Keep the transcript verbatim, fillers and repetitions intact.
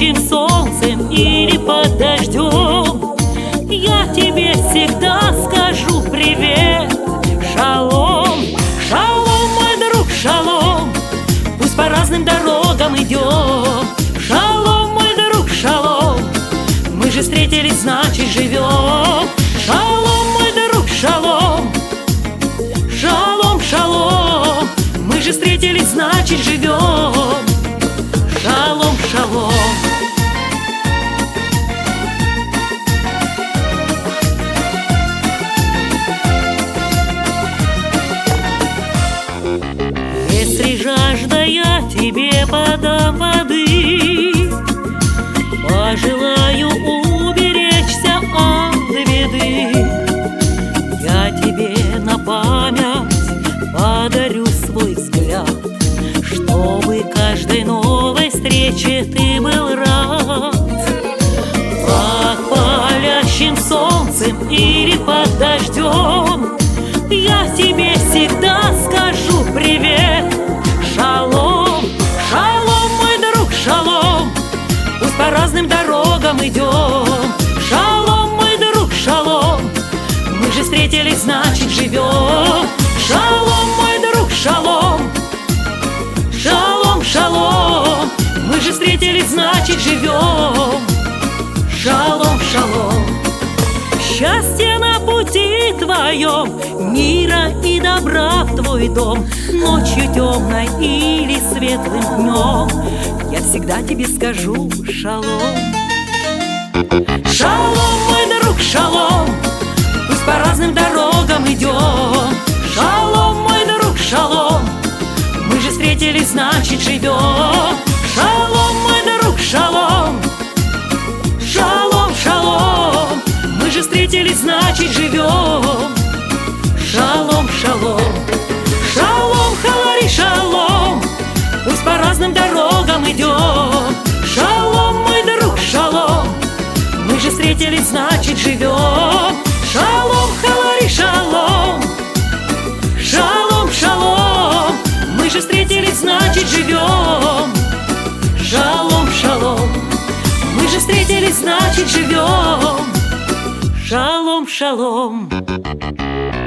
палящим солнцем или под дождем, я тебе всегда скажу привет. Шалом, шалом, мой друг, шалом. Пусть по разным дорогам идем. Шалом, мой друг, шалом. Мы же встретились, значит живем. Шалом, мой друг, шалом. Шалом, шалом. Мы же встретились, значит живем. Шалом, шалом. Если жажда, я тебе подам воды, пожелаю уберечься от беды. Я тебе на память подарю свой взгляд, чтобы каждой новой встрече ты был рад. Под палящим солнцем или под дождем я тебе всегда скажу привет. Шалом, шалом, мой друг, шалом. Пусть по разным дорогам идем. Шалом, мой друг, шалом. Мы же встретились, значит живем. Шалом, мой друг, шалом. Шалом, шалом. Мы же встретились, значит живем. Шалом, шалом. Счастье на пути твоем, мира и добра в твой дом. Ночью темной или светлым днем я всегда тебе скажу шалом. Шалом, мой друг, шалом. Пусть по разным дорогам идем. Шалом, мой друг, шалом. Мы же встретились, значит живем. Шалом, мой друг, шалом. Шалом, шалом. Мы же встретились, значит живем. Шалом, шалом. Шалом, халари, шалом. Пусть по разным дорогам идем. Шалом, мой друг, шалом. Мы же встретились, значит живем. Шалом, халари, шалом. Шалом, шалом. Мы же встретились, значит живем. Шалом, шалом. Мы же встретились, значит живем. Шалом, шалом.